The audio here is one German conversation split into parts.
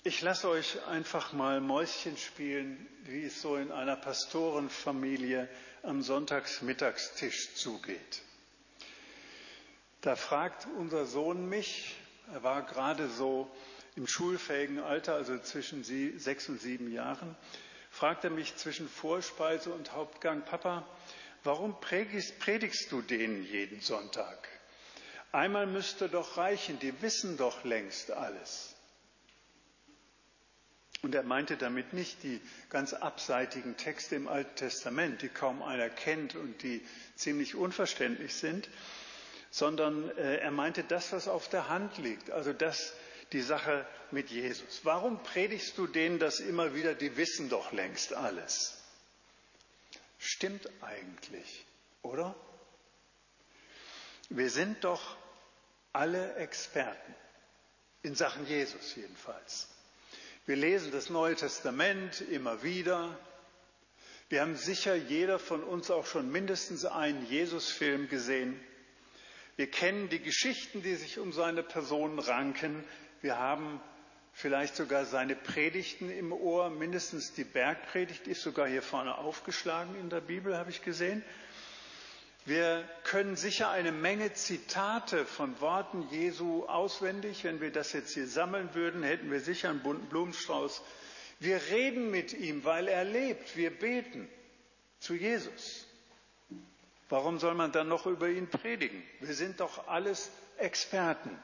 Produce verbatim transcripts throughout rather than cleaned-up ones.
Ich lasse euch einfach mal Mäuschen spielen, wie es so in einer Pastorenfamilie am Sonntagsmittagstisch zugeht. Da fragt unser Sohn mich, er war gerade so im schulfähigen Alter, also zwischen sechs und sieben Jahren, fragt er mich zwischen Vorspeise und Hauptgang: Papa, warum predigst, predigst du denen jeden Sonntag? Einmal müsste doch reichen, die wissen doch längst alles. Und er meinte damit nicht die ganz abseitigen Texte im Alten Testament, die kaum einer kennt und die ziemlich unverständlich sind, sondern äh, er meinte das, was auf der Hand liegt, also das, die Sache mit Jesus. Warum predigst du denen das immer wieder, die wissen doch längst alles? Stimmt eigentlich, oder? Wir sind doch alle Experten, in Sachen Jesus jedenfalls. Wir lesen das Neue Testament immer wieder. Wir haben sicher jeder von uns auch schon mindestens einen Jesus-Film gesehen. Wir kennen die Geschichten, die sich um seine Person ranken. Wir haben vielleicht sogar seine Predigten im Ohr. Mindestens die Bergpredigt ist sogar hier vorne aufgeschlagen in der Bibel, habe ich gesehen. Wir können sicher eine Menge Zitate von Worten Jesu auswendig. Wenn wir das jetzt hier sammeln würden, hätten wir sicher einen bunten Blumenstrauß. Wir reden mit ihm, weil er lebt. Wir beten zu Jesus. Warum soll man dann noch über ihn predigen? Wir sind doch alles Experten.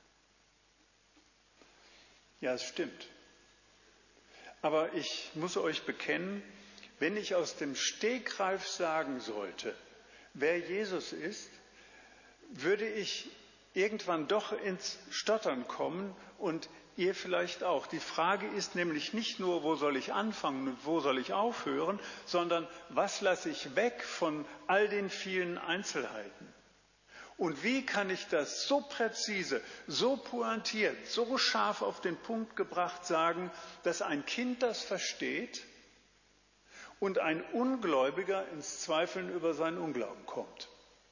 Ja, es stimmt. Aber ich muss euch bekennen, wenn ich aus dem Stegreif sagen sollte, wer Jesus ist, würde ich irgendwann doch ins Stottern kommen und ihr vielleicht auch. Die Frage ist nämlich nicht nur, wo soll ich anfangen und wo soll ich aufhören, sondern was lasse ich weg von all den vielen Einzelheiten? Und wie kann ich das so präzise, so pointiert, so scharf auf den Punkt gebracht sagen, dass ein Kind das versteht und ein Ungläubiger ins Zweifeln über seinen Unglauben kommt?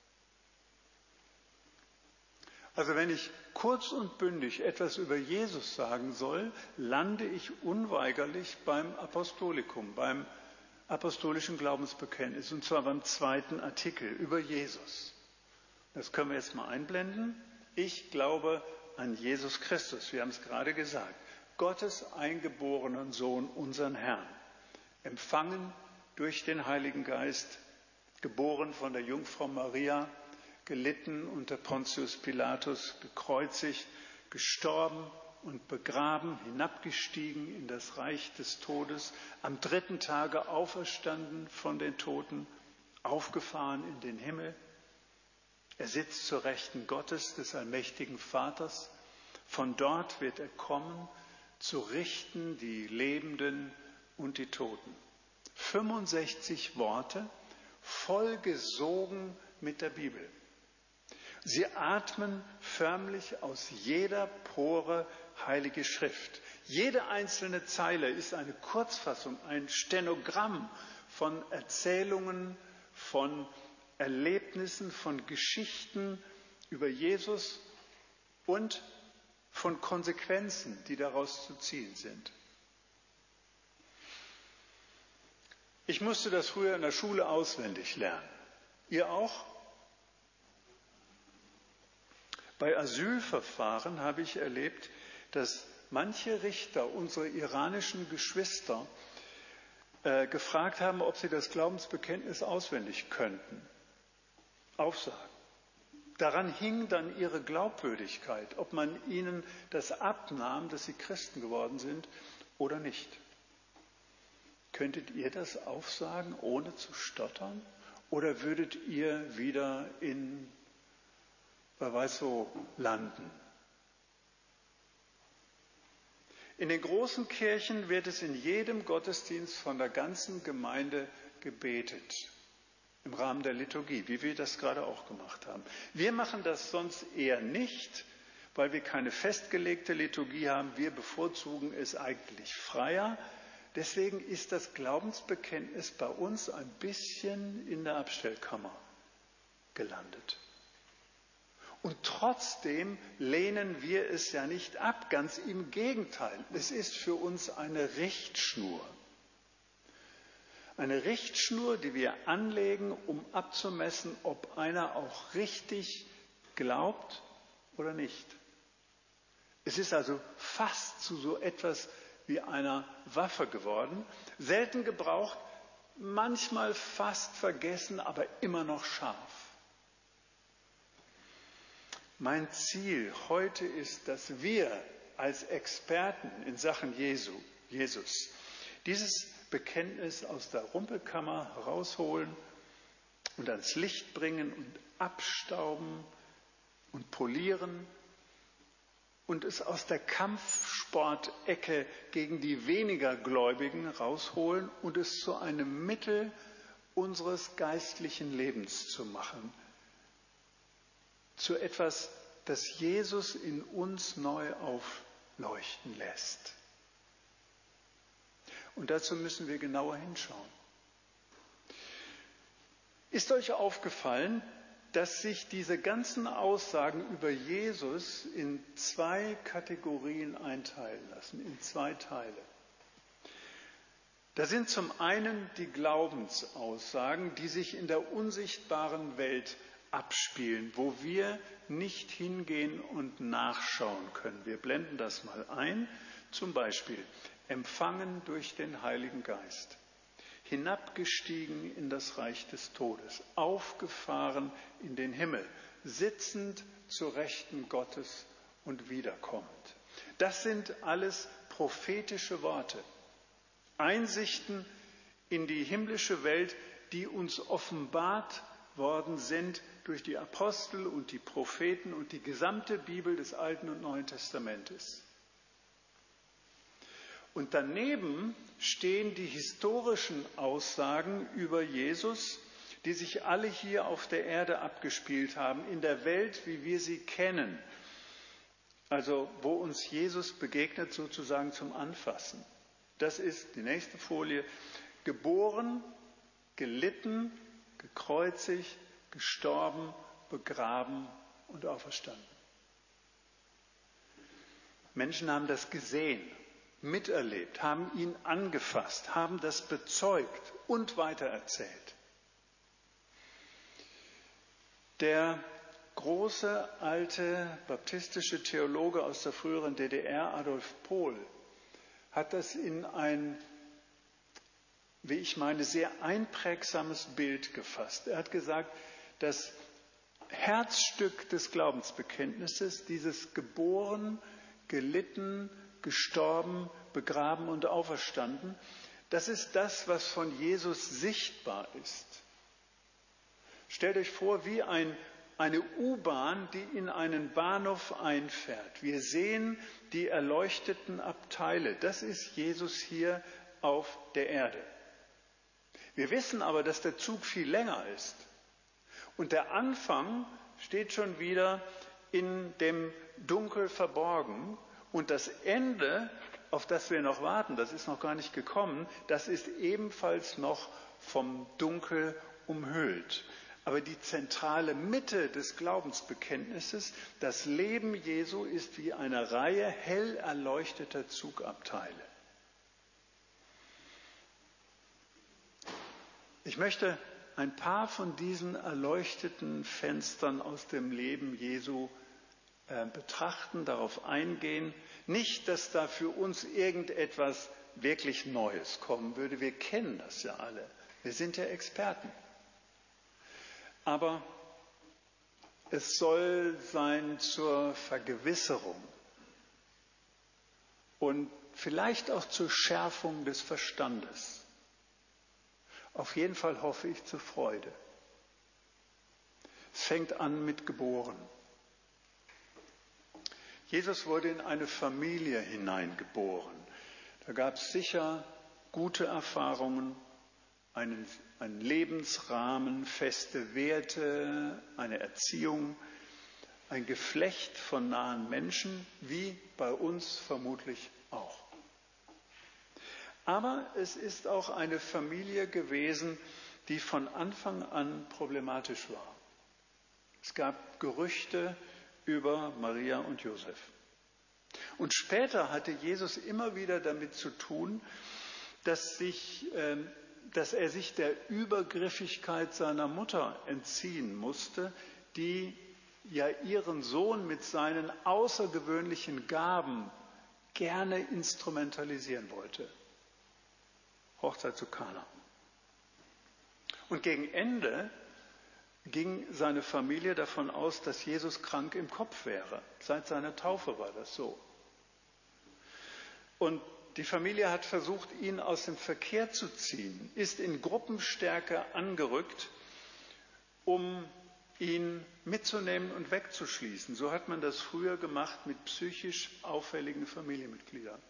Also wenn ich kurz und bündig etwas über Jesus sagen soll, lande ich unweigerlich beim Apostolikum, beim apostolischen Glaubensbekenntnis, und zwar beim zweiten Artikel über Jesus. Das können wir jetzt mal einblenden. Ich glaube an Jesus Christus, wir haben es gerade gesagt, Gottes eingeborenen Sohn, unseren Herrn, empfangen durch den Heiligen Geist, geboren von der Jungfrau Maria, gelitten unter Pontius Pilatus, gekreuzigt, gestorben und begraben, hinabgestiegen in das Reich des Todes, am dritten Tage auferstanden von den Toten, aufgefahren in den Himmel. Er sitzt zur Rechten Gottes, des allmächtigen Vaters. Von dort wird er kommen, zu richten die Lebenden und die Toten. fünfundsechzig Worte, vollgesogen mit der Bibel. Sie atmen förmlich aus jeder Pore Heilige Schrift. Jede einzelne Zeile ist eine Kurzfassung, ein Stenogramm von Erzählungen, von Erlebnissen, von Geschichten über Jesus und von Konsequenzen, die daraus zu ziehen sind. Ich musste das früher in der Schule auswendig lernen. Ihr auch? Bei Asylverfahren habe ich erlebt, dass manche Richter unsere iranischen Geschwister äh, gefragt haben, ob sie das Glaubensbekenntnis auswendig könnten. Aufsagen. Daran hing dann ihre Glaubwürdigkeit, ob man ihnen das abnahm, dass sie Christen geworden sind oder nicht. Könntet ihr das aufsagen, ohne zu stottern? Oder würdet ihr wieder in, wer weiß wo, landen? In den großen Kirchen wird es in jedem Gottesdienst von der ganzen Gemeinde gebetet. Im Rahmen der Liturgie, wie wir das gerade auch gemacht haben. Wir machen das sonst eher nicht, weil wir keine festgelegte Liturgie haben. Wir bevorzugen es eigentlich freier. Deswegen ist das Glaubensbekenntnis bei uns ein bisschen in der Abstellkammer gelandet. Und trotzdem lehnen wir es ja nicht ab, ganz im Gegenteil. Es ist für uns eine Richtschnur. Eine Richtschnur, die wir anlegen, um abzumessen, ob einer auch richtig glaubt oder nicht. Es ist also fast zu so etwas wie einer Waffe geworden, selten gebraucht, manchmal fast vergessen, aber immer noch scharf. Mein Ziel heute ist, dass wir als Experten in Sachen Jesu, Jesus dieses Bekenntnis aus der Rumpelkammer herausholen und ans Licht bringen und abstauben und polieren und es aus der Kampfsportecke gegen die weniger Gläubigen rausholen und es zu einem Mittel unseres geistlichen Lebens zu machen. Zu etwas, das Jesus in uns neu aufleuchten lässt. Und dazu müssen wir genauer hinschauen. Ist euch aufgefallen, dass sich diese ganzen Aussagen über Jesus in zwei Kategorien einteilen lassen, in zwei Teile? Da sind zum einen die Glaubensaussagen, die sich in der unsichtbaren Welt abspielen, wo wir nicht hingehen und nachschauen können. Wir blenden das mal ein. Zum Beispiel empfangen durch den Heiligen Geist, hinabgestiegen in das Reich des Todes, aufgefahren in den Himmel, sitzend zur Rechten Gottes und wiederkommend. Das sind alles prophetische Worte, Einsichten in die himmlische Welt, die uns offenbart worden sind durch die Apostel und die Propheten und die gesamte Bibel des Alten und Neuen Testamentes. Und daneben stehen die historischen Aussagen über Jesus, die sich alle hier auf der Erde abgespielt haben, in der Welt, wie wir sie kennen. Also wo uns Jesus begegnet, sozusagen zum Anfassen. Das ist die nächste Folie. Geboren, gelitten, gekreuzigt, gestorben, begraben und auferstanden. Menschen haben das gesehen, miterlebt, haben ihn angefasst, haben das bezeugt und weitererzählt. Der große alte baptistische Theologe aus der früheren D D R, Adolf Pohl, hat das in ein, wie ich meine, sehr einprägsames Bild gefasst. Er hat gesagt, das Herzstück des Glaubensbekenntnisses, dieses geboren, gelitten, gestorben, begraben und auferstanden, das ist das, was von Jesus sichtbar ist. Stellt euch vor, wie ein, eine U-Bahn, die in einen Bahnhof einfährt. Wir sehen die erleuchteten Abteile. Das ist Jesus hier auf der Erde. Wir wissen aber, dass der Zug viel länger ist. Und der Anfang steht schon wieder in dem Dunkel verborgen. Und das Ende, auf das wir noch warten, das ist noch gar nicht gekommen, das ist ebenfalls noch vom Dunkel umhüllt. Aber die zentrale Mitte des Glaubensbekenntnisses, das Leben Jesu, ist wie eine Reihe hell erleuchteter Zugabteile. Ich möchte ein paar von diesen erleuchteten Fenstern aus dem Leben Jesu betrachten, darauf eingehen. Nicht, dass da für uns irgendetwas wirklich Neues kommen würde. Wir kennen das ja alle. Wir sind ja Experten. Aber es soll sein zur Vergewisserung und vielleicht auch zur Schärfung des Verstandes. Auf jeden Fall hoffe ich zur Freude. Es fängt an mit geboren. Jesus wurde in eine Familie hineingeboren. Da gab es sicher gute Erfahrungen, einen, einen Lebensrahmen, feste Werte, eine Erziehung, ein Geflecht von nahen Menschen, wie bei uns vermutlich auch. Aber es ist auch eine Familie gewesen, die von Anfang an problematisch war. Es gab Gerüchte, über Maria und Josef. Und später hatte Jesus immer wieder damit zu tun, dass, sich, äh, dass er sich der Übergriffigkeit seiner Mutter entziehen musste, die ja ihren Sohn mit seinen außergewöhnlichen Gaben gerne instrumentalisieren wollte. Hochzeit zu Kana. Und gegen Ende ging seine Familie davon aus, dass Jesus krank im Kopf wäre. Seit seiner Taufe war das so. Und die Familie hat versucht, ihn aus dem Verkehr zu ziehen, ist in Gruppenstärke angerückt, um ihn mitzunehmen und wegzuschließen. So hat man das früher gemacht mit psychisch auffälligen Familienmitgliedern.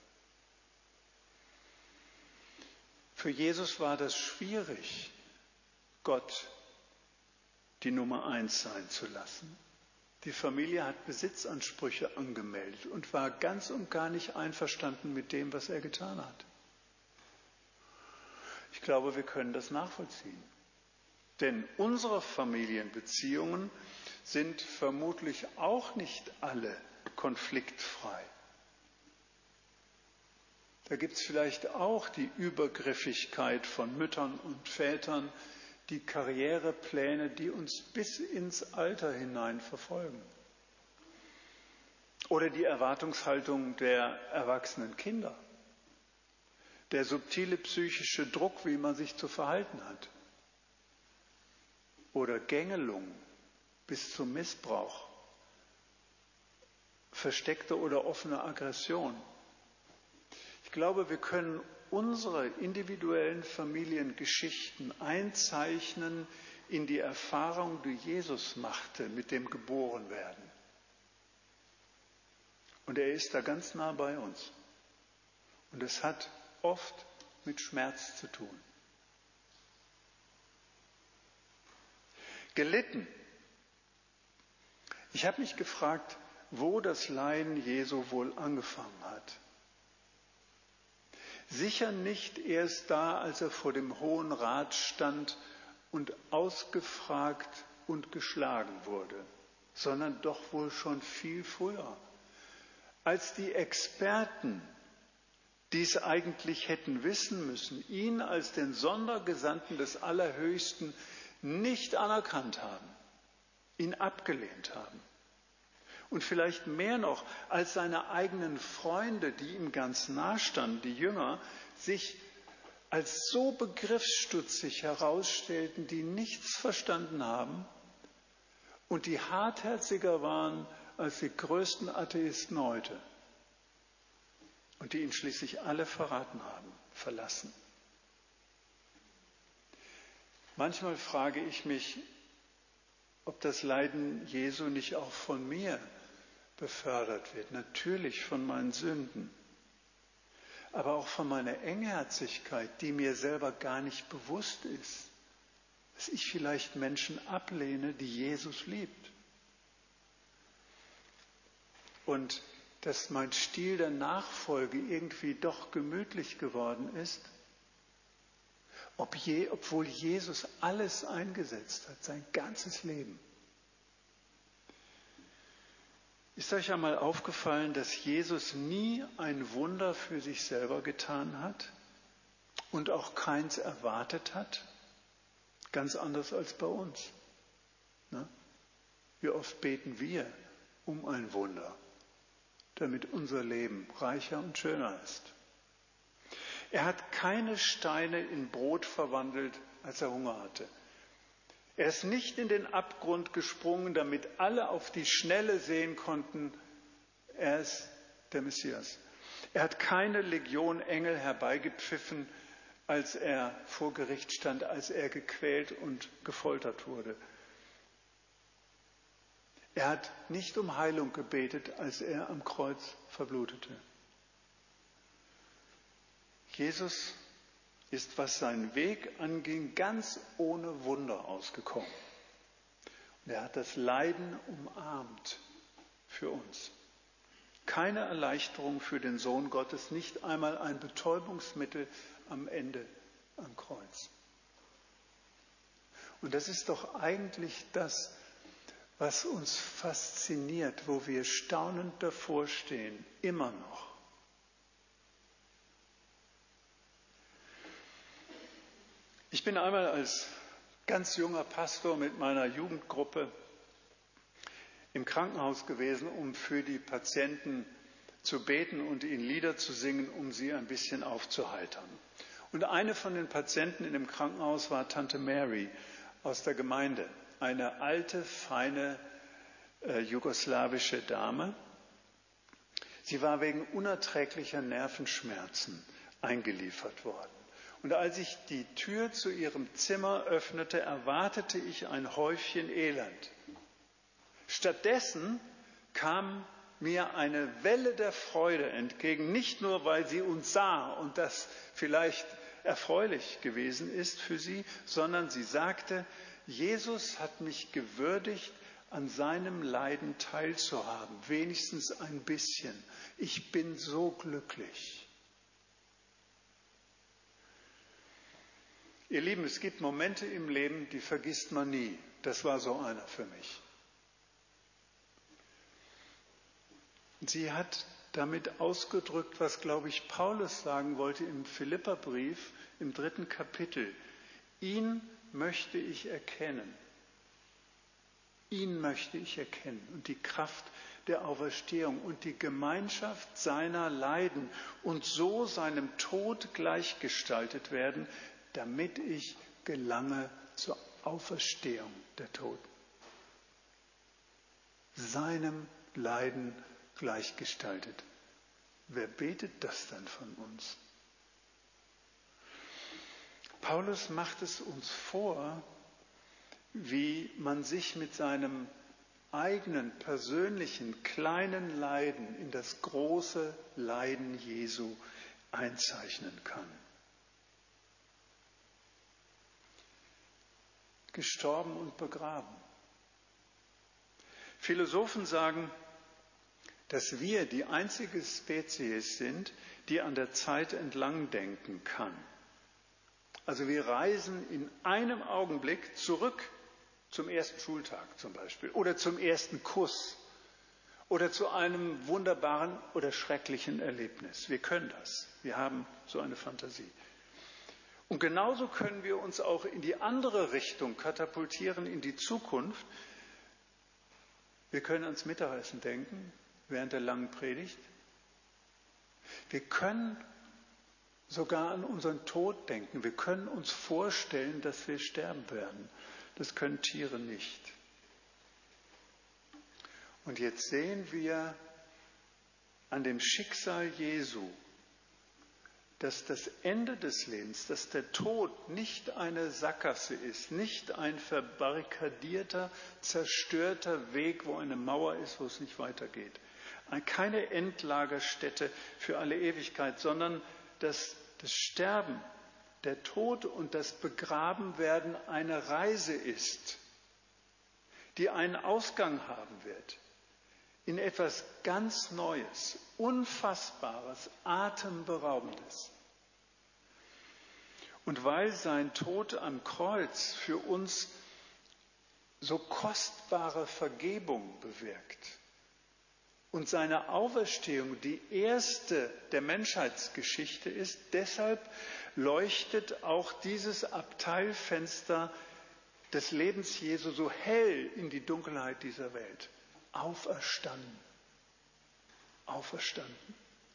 Für Jesus war das schwierig, Gott die Nummer eins sein zu lassen. Die Familie hat Besitzansprüche angemeldet und war ganz und gar nicht einverstanden mit dem, was er getan hat. Ich glaube, wir können das nachvollziehen. Denn unsere Familienbeziehungen sind vermutlich auch nicht alle konfliktfrei. Da gibt es vielleicht auch die Übergriffigkeit von Müttern und Vätern, die Karrierepläne, die uns bis ins Alter hinein verfolgen. Oder die Erwartungshaltung der erwachsenen Kinder. Der subtile psychische Druck, wie man sich zu verhalten hat. Oder Gängelung bis zum Missbrauch. Versteckte oder offene Aggression. Ich glaube, wir können unsere individuellen Familiengeschichten einzeichnen in die Erfahrung, die Jesus machte mit dem Geborenwerden. Und er ist da ganz nah bei uns. Und es hat oft mit Schmerz zu tun. Gelitten. Ich habe mich gefragt, wo das Leiden Jesu wohl angefangen hat. Sicher nicht erst da, als er vor dem Hohen Rat stand und ausgefragt und geschlagen wurde, sondern doch wohl schon viel früher. Als die Experten, die es eigentlich hätten wissen müssen, ihn als den Sondergesandten des Allerhöchsten nicht anerkannt haben, ihn abgelehnt haben. Und vielleicht mehr noch, als seine eigenen Freunde, die ihm ganz nah standen, die Jünger, sich als so begriffsstutzig herausstellten, die nichts verstanden haben und die hartherziger waren als die größten Atheisten heute und die ihn schließlich alle verraten haben, verlassen. Manchmal frage ich mich, ob das Leiden Jesu nicht auch von mir befördert wird. Natürlich von meinen Sünden, aber auch von meiner Engherzigkeit, die mir selber gar nicht bewusst ist, dass ich vielleicht Menschen ablehne, die Jesus liebt. Und dass mein Stil der Nachfolge irgendwie doch gemütlich geworden ist, ob je, obwohl Jesus alles eingesetzt hat, sein ganzes Leben. Ist euch einmal aufgefallen, dass Jesus nie ein Wunder für sich selber getan hat und auch keins erwartet hat? Ganz anders als bei uns. Ne? Wie oft beten wir um ein Wunder, damit unser Leben reicher und schöner ist. Er hat keine Steine in Brot verwandelt, als er Hunger hatte. Er ist nicht in den Abgrund gesprungen, damit alle auf die Schnelle sehen konnten, er ist der Messias. Er hat keine Legion Engel herbeigepfiffen, als er vor Gericht stand, als er gequält und gefoltert wurde. Er hat nicht um Heilung gebetet, als er am Kreuz verblutete. Jesus ist, was seinen Weg anging, ganz ohne Wunder ausgekommen. Und er hat das Leiden umarmt für uns. Keine Erleichterung für den Sohn Gottes, nicht einmal ein Betäubungsmittel am Ende am Kreuz. Und das ist doch eigentlich das, was uns fasziniert, wo wir staunend davor stehen, immer noch. Ich bin einmal als ganz junger Pastor mit meiner Jugendgruppe im Krankenhaus gewesen, um für die Patienten zu beten und ihnen Lieder zu singen, um sie ein bisschen aufzuheitern. Und eine von den Patienten in dem Krankenhaus war Tante Mary aus der Gemeinde, eine alte, feine äh, jugoslawische Dame. Sie war wegen unerträglicher Nervenschmerzen eingeliefert worden. Und als ich die Tür zu ihrem Zimmer öffnete, erwartete ich ein Häufchen Elend. Stattdessen kam mir eine Welle der Freude entgegen, nicht nur, weil sie uns sah und das vielleicht erfreulich gewesen ist für sie, sondern sie sagte, Jesus hat mich gewürdigt, an seinem Leiden teilzuhaben, wenigstens ein bisschen. Ich bin so glücklich. Ihr Lieben, es gibt Momente im Leben, die vergisst man nie. Das war so einer für mich. Sie hat damit ausgedrückt, was, glaube ich, Paulus sagen wollte im Philipperbrief im dritten Kapitel. Ihn möchte ich erkennen. Ihn möchte ich erkennen und die Kraft der Auferstehung und die Gemeinschaft seiner Leiden und so seinem Tod gleichgestaltet werden, damit ich gelange zur Auferstehung der Toten. Seinem Leiden gleichgestaltet. Wer betet das dann von uns? Paulus macht es uns vor, wie man sich mit seinem eigenen persönlichen kleinen Leiden in das große Leiden Jesu einzeichnen kann. Gestorben und begraben. Philosophen sagen, dass wir die einzige Spezies sind, die an der Zeit entlang denken kann. Also wir reisen in einem Augenblick zurück zum ersten Schultag zum Beispiel oder zum ersten Kuss oder zu einem wunderbaren oder schrecklichen Erlebnis. Wir können das. Wir haben so eine Fantasie. Und genauso können wir uns auch in die andere Richtung katapultieren, in die Zukunft. Wir können ans Mittagessen denken, während der langen Predigt. Wir können sogar an unseren Tod denken. Wir können uns vorstellen, dass wir sterben werden. Das können Tiere nicht. Und jetzt sehen wir an dem Schicksal Jesu, dass das Ende des Lebens, dass der Tod nicht eine Sackgasse ist, nicht ein verbarrikadierter, zerstörter Weg, wo eine Mauer ist, wo es nicht weitergeht. Keine Endlagerstätte für alle Ewigkeit, sondern dass das Sterben, der Tod und das Begrabenwerden eine Reise ist, die einen Ausgang haben wird in etwas ganz Neues, Unfassbares, Atemberaubendes. Und weil sein Tod am Kreuz für uns so kostbare Vergebung bewirkt und seine Auferstehung die erste der Menschheitsgeschichte ist, deshalb leuchtet auch dieses Abteilfenster des Lebens Jesu so hell in die Dunkelheit dieser Welt. Auferstanden. Auferstanden.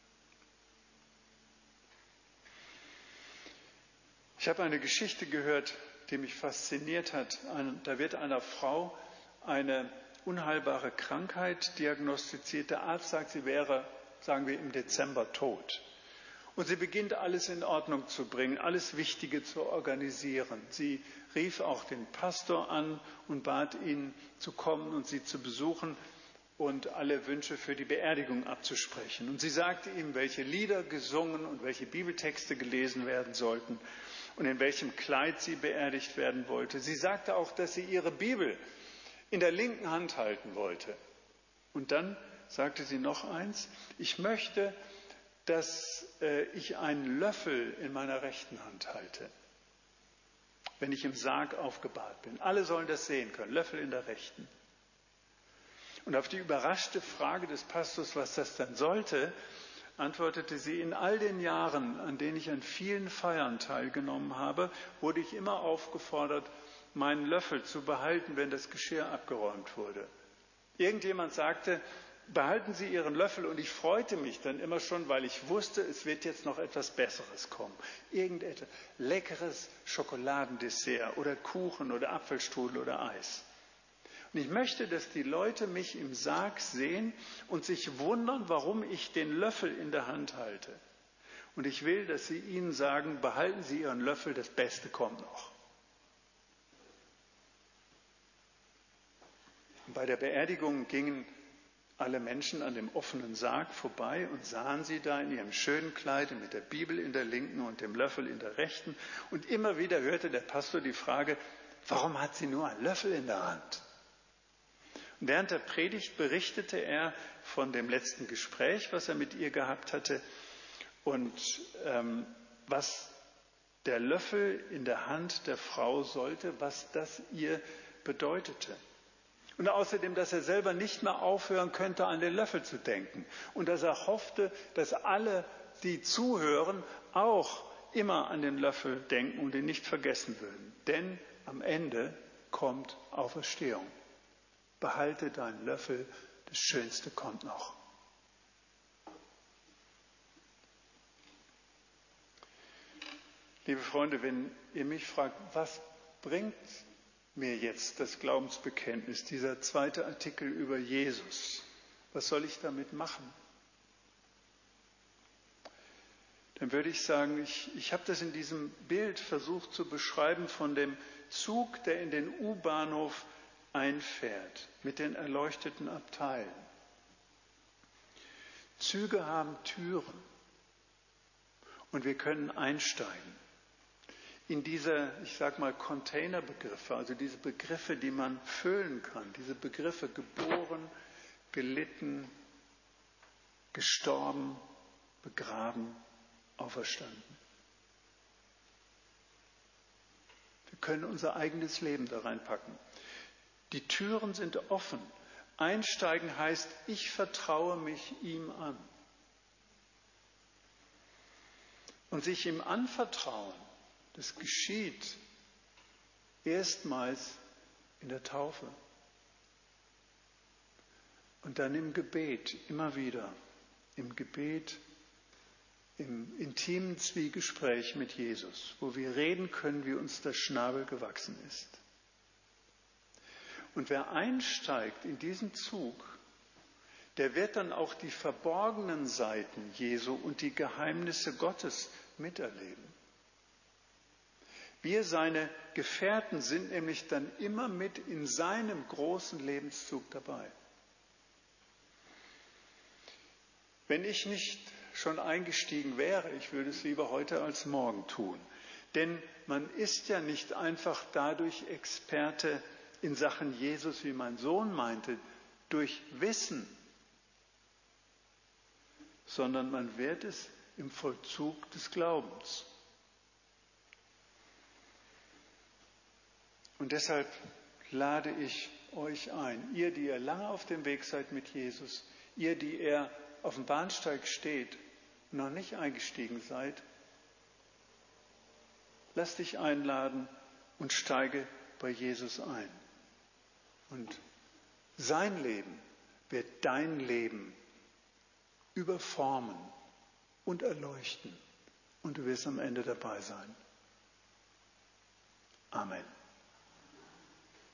Ich habe eine Geschichte gehört, die mich fasziniert hat. Da wird einer Frau eine unheilbare Krankheit diagnostiziert. Der Arzt sagt, sie wäre, sagen wir, im Dezember tot. Und sie beginnt alles in Ordnung zu bringen, alles Wichtige zu organisieren. Sie rief auch den Pastor an und bat ihn zu kommen und sie zu besuchen und alle Wünsche für die Beerdigung abzusprechen. Und sie sagte ihm, welche Lieder gesungen und welche Bibeltexte gelesen werden sollten und in welchem Kleid sie beerdigt werden wollte. Sie sagte auch, dass sie ihre Bibel in der linken Hand halten wollte. Und dann sagte sie noch eins, ich möchte, dass äh, ich einen Löffel in meiner rechten Hand halte, wenn ich im Sarg aufgebahrt bin. Alle sollen das sehen können, Löffel in der rechten. Und auf die überraschte Frage des Pastors, was das dann sollte, antwortete sie: In all den Jahren, an denen ich an vielen Feiern teilgenommen habe, wurde ich immer aufgefordert, meinen Löffel zu behalten, wenn das Geschirr abgeräumt wurde. Irgendjemand sagte: Behalten Sie Ihren Löffel, und ich freute mich dann immer schon, weil ich wusste, es wird jetzt noch etwas Besseres kommen. Irgendetwas leckeres Schokoladendessert oder Kuchen oder Apfelstrudel oder Eis. Und ich möchte, dass die Leute mich im Sarg sehen und sich wundern, warum ich den Löffel in der Hand halte. Und ich will, dass sie ihnen sagen: Behalten Sie Ihren Löffel, das Beste kommt noch. Bei der Beerdigung gingen alle Menschen an dem offenen Sarg vorbei und sahen sie da in ihrem schönen Kleid mit der Bibel in der linken und dem Löffel in der rechten. Und immer wieder hörte der Pastor die Frage: Warum hat sie nur einen Löffel in der Hand? Und während der Predigt berichtete er von dem letzten Gespräch, was er mit ihr gehabt hatte, und ähm, was der Löffel in der Hand der Frau sollte, was das ihr bedeutete. Und außerdem, dass er selber nicht mehr aufhören könnte, an den Löffel zu denken. Und dass er hoffte, dass alle, die zuhören, auch immer an den Löffel denken und ihn nicht vergessen würden. Denn am Ende kommt Auferstehung. Behalte deinen Löffel, das Schönste kommt noch. Liebe Freunde, wenn ihr mich fragt, was bringt mir jetzt das Glaubensbekenntnis, dieser zweite Artikel über Jesus, was soll ich damit machen? Dann würde ich sagen, ich, ich habe das in diesem Bild versucht zu beschreiben von dem Zug, der in den U-Bahnhof einfährt, mit den erleuchteten Abteilen. Züge haben Türen und wir können einsteigen. In diese, ich sage mal, Containerbegriffe, also diese Begriffe, die man füllen kann, diese Begriffe geboren, gelitten, gestorben, begraben, auferstanden. Wir können unser eigenes Leben da reinpacken. Die Türen sind offen. Einsteigen heißt, ich vertraue mich ihm an. Und sich ihm anvertrauen, das geschieht erstmals in der Taufe und dann im Gebet, immer wieder im Gebet, im intimen Zwiegespräch mit Jesus, wo wir reden können, wie uns der Schnabel gewachsen ist. Und wer einsteigt in diesen Zug, der wird dann auch die verborgenen Seiten Jesu und die Geheimnisse Gottes miterleben. Wir, seine Gefährten, sind nämlich dann immer mit in seinem großen Lebenszug dabei. Wenn ich nicht schon eingestiegen wäre, ich würde es lieber heute als morgen tun. Denn man ist ja nicht einfach dadurch Experte in Sachen Jesus, wie mein Sohn meinte, durch Wissen, sondern man wird es im Vollzug des Glaubens. Und deshalb lade ich euch ein, ihr, die ihr lange auf dem Weg seid mit Jesus, ihr, die ihr auf dem Bahnsteig steht und noch nicht eingestiegen seid, lasst dich einladen und steige bei Jesus ein. Und sein Leben wird dein Leben überformen und erleuchten. Und du wirst am Ende dabei sein. Amen.